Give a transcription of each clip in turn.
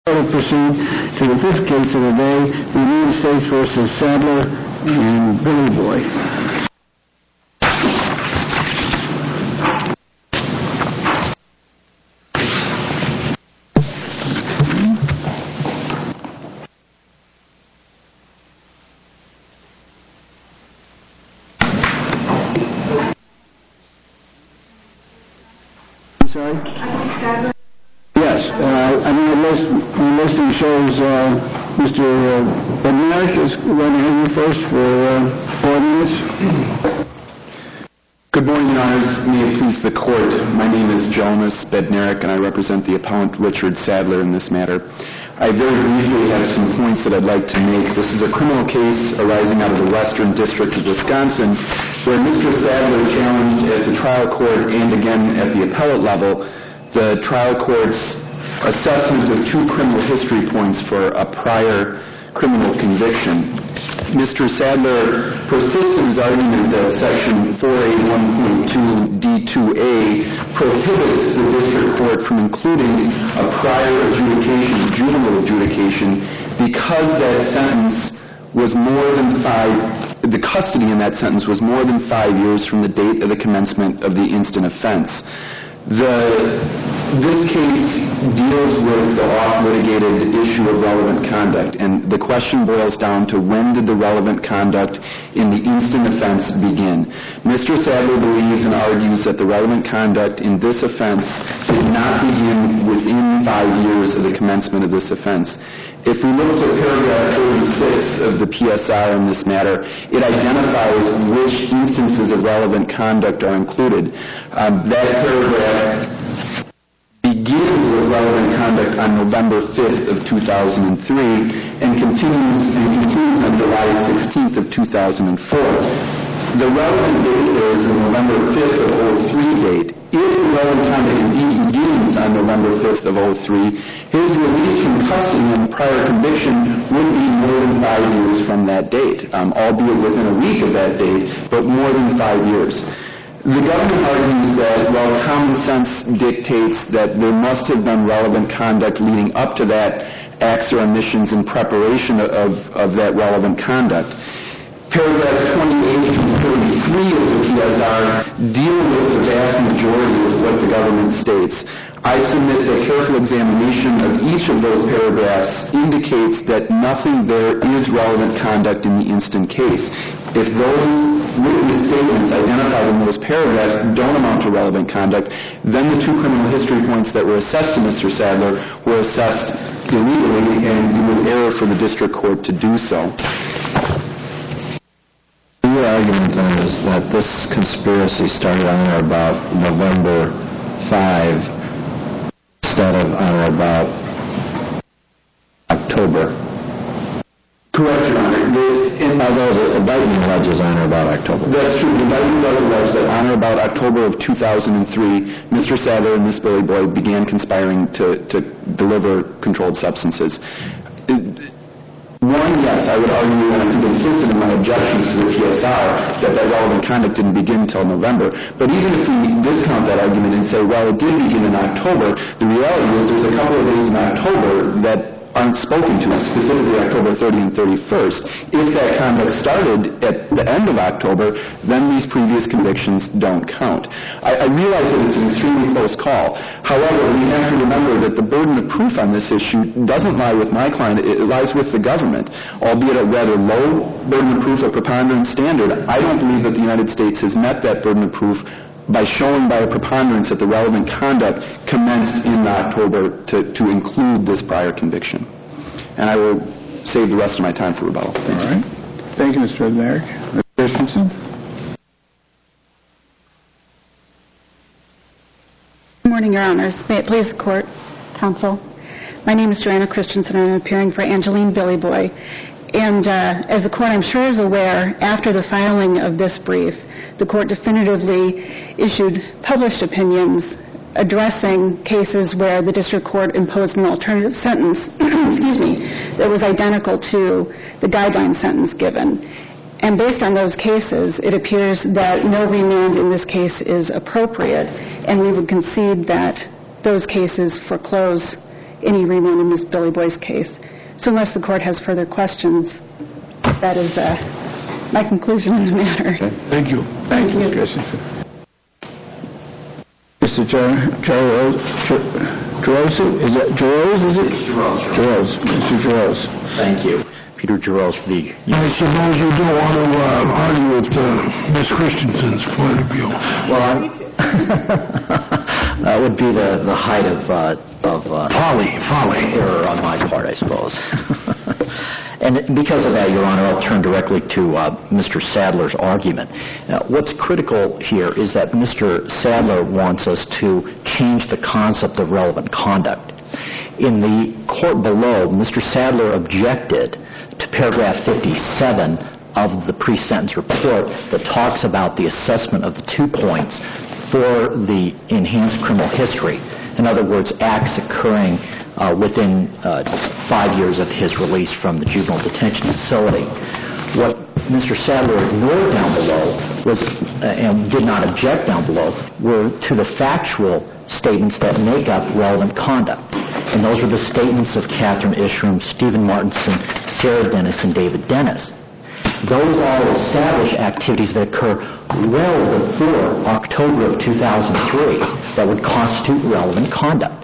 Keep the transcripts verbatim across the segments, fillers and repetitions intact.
To proceed to the fifth case of the day, the United States versus Sadler and Billy Boy. I'm sorry? Sadler. Yes, uh, I mean, the, list, the listing shows uh, Mister Uh, Bednarik is going to have you first for uh, four minutes. Good morning, Your Honors. May it please the Court. My name is Jonas Bednarik, and I represent the appellant Richard Sadler in this matter. I very briefly have some points that I'd like to make. This is a criminal case arising out of the Western District of Wisconsin, where Mister Sadler challenged at the trial court and again at the appellate level the trial court's assessment of two criminal history points for a prior criminal conviction. Mister Sadler persists in his argument that Section four A one point two D two A prohibits the district court from including a prior adjudication, juvenile adjudication, because that sentence was more than five, the custody in that sentence was more than five years from the date of the commencement of the instant offense. The, this case deals with the oft-litigated issue of relevant conduct, and the question boils down to when did the relevant conduct in the instant offense begin. Mister Sadler believes and argues that the relevant conduct in this offense did not begin within five years of the commencement of this offense. If we look to paragraph thirty-six of the P S R in this matter, it identifies which instances of relevant conduct are included. Um, that paragraph begins with relevant conduct on November fifth of two thousand three and continues and concludes on July sixteenth of two thousand four. The relevant date there is the November fifth of oh three date. If the relevant conduct indeed begins on November fifth of oh three, his release from custody and prior conviction would be more than five years from that date, um, albeit within a week of that date, but more than five years. The government argues that while common sense dictates that there must have been relevant conduct leading up to that, acts or omissions in preparation of, of that relevant conduct, paragraphs twenty-eight through thirty-three of the P S R deal with the vast majority of what the government states. I submit that careful examination of each of those paragraphs indicates that nothing there is relevant conduct in the instant case. If those written statements identified in those paragraphs don't amount to relevant conduct, then the two criminal history points that were assessed to Mister Sadler were assessed illegally, and it was error for the district court to do so. Your argument then is that this conspiracy started on or about November fifth instead of on or about October. Correct, Your Honor. The, in, although the indictment alleges on or about October. That's true. The indictment does allege that on or about October of two thousand three, Mister Sadler and Miss Billy Boy began conspiring to, to deliver controlled substances. It, One, yes, I would argue, and I think implicit in my objections to the P S R, that that relevant conduct didn't begin until November. But even if we discount that argument and say, well, it did begin in October, the reality is there's a couple of days in October that aren't spoken to, specifically October thirtieth and thirty-first. If that conduct started at the end of October, then these previous convictions don't count. I, I realize that it's an extremely close call. However, we have to remember that the burden of proof on this issue doesn't lie with my client, it lies with the government. Albeit a rather low burden of proof, a preponderance standard, I don't believe that the United States has met that burden of proof by showing by a preponderance that the relevant conduct commenced in October to, to include this prior conviction. And I will save the rest of my time for rebuttal. Thank All right. Thank you, Mister Bednarik. Mister Christensen. Good morning, Your Honors. May it please the Court, Counsel. My name is Joanna Christensen, and I'm appearing for Angeline Billy Boy. And uh, as the Court, I'm sure, is aware, after the filing of this brief, the Court definitively issued published opinions addressing cases where the District Court imposed an alternative sentence, excuse me, that was identical to the guideline sentence given. And based on those cases, it appears that no remand in this case is appropriate, and we would concede that those cases foreclose any remand in Miz Billy Boy's case. So unless the court has further questions, that is uh, my conclusion in the matter. Okay. Thank you. Thank you. Mister Christensen. Mister Jaros, Jaros, is it Jaros? Is it Jaros. Jaros. Mister Jaros. Thank you. Peter Jaros for the... I suppose you don't want to uh, argue with uh, Miz Christensen's point of view. Well, I, that would be the, the height of, uh, of uh, Folly, folly. error on my part, I suppose. And because of that, Your Honor, I'll turn directly to uh, Mister Sadler's argument. Now, what's critical here is that Mister Sadler wants us to change the concept of relevant conduct. In the court below, Mister Sadler objected to paragraph fifty-seven of the pre-sentence report that talks about the assessment of the two points for the enhanced criminal history. In other words, acts occurring uh, within uh, five years of his release from the juvenile detention facility. What Mister Sadler ignored down below was, uh, and did not object down below, were to the factual statements that make up relevant conduct. And those are the statements of Catherine Ishram, Stephen Martinson, Sarah Dennis, and David Dennis. Those all establish activities that occur well before October of two thousand three that would constitute relevant conduct.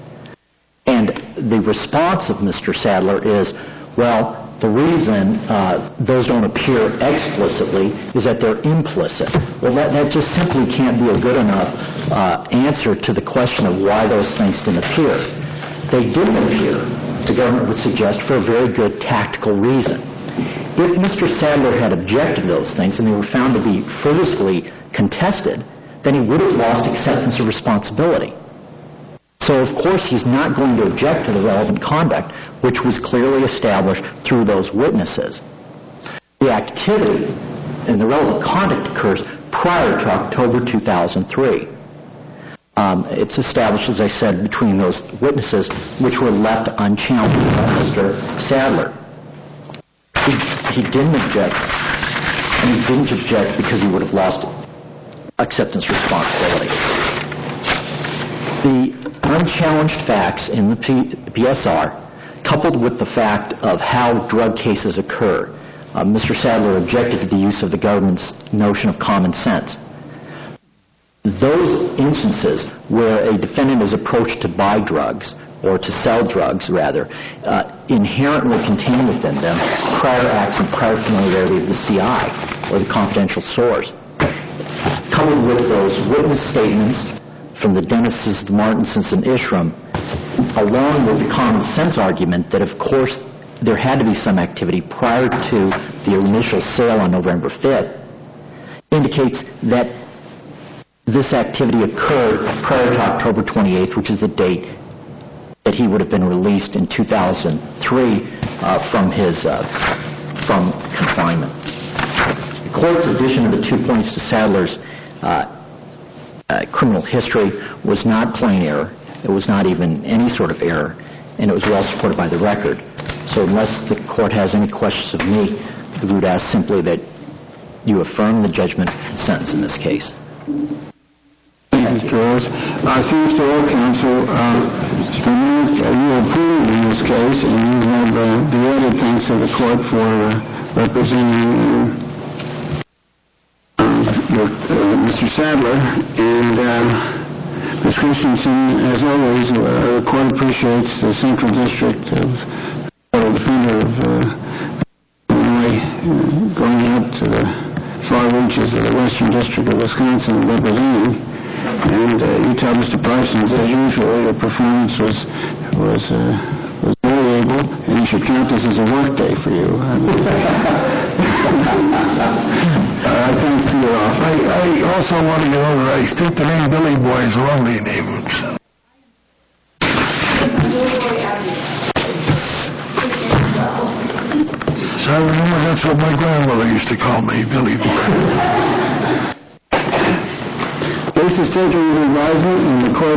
And the response of Mister Sadler is, well, the reason uh, those don't appear explicitly is that they're implicit. Well, that, that just simply can't be a good enough uh, answer to the question of why those things didn't appear. They didn't appear, the government would suggest, for a very good tactical reason. If Mister Sadler had objected to those things and they were found to be frivolously contested, then he would have lost acceptance of responsibility. So, of course, he's not going to object to the relevant conduct, which was clearly established through those witnesses. The activity and the relevant conduct occurs prior to October two thousand three. Um, it's established, as I said, between those witnesses, which were left unchallenged by Mister Sadler. He, he didn't object, and he didn't object because he would have lost acceptance responsibility. The unchallenged facts in the P- P S R, coupled with the fact of how drug cases occur, uh, Mister Sadler objected to the use of the government's notion of common sense. Those instances where a defendant is approached to buy drugs, or to sell drugs, rather, uh, inherently contain within them prior acts and prior familiarity of the C I, or the confidential source. Coupled with those witness statements from the Dennises, the Martinsons, and Ishram, along with the common sense argument that, of course, there had to be some activity prior to the initial sale on November fifth, indicates that this activity occurred prior to October twenty-eighth, which is the date that he would have been released in two thousand three uh, from his uh, from confinement. The court's addition of the two points to Sadler's uh, uh, criminal history was not plain error. It was not even any sort of error, and it was well supported by the record. So unless the court has any questions of me, we would ask simply that you affirm the judgment and sentence in this case. Thank you, Mister Rose. Uh, thanks to all counsel. Uh, Mister Mark, uh, you are appointed in this case, and you have uh, the added thanks to the court for uh, representing uh, uh, your, uh, Mister Sadler. And uh, Miz Christensen, as always, uh, the court appreciates the Central District of Federal Defender of uh, Illinois uh, going out to the far reaches of the Western District of Wisconsin and representing. And uh, you tell Mister Parsons, as usual, your performance was was uh, was very able, and you should count this as a work day for you. uh, thanks to your office. I, I also want to get over, I think the name Billy Boy is a lovely name. So I remember that's what my grandmother used to call me, Billy Boy. Case is taken into advisement, and the court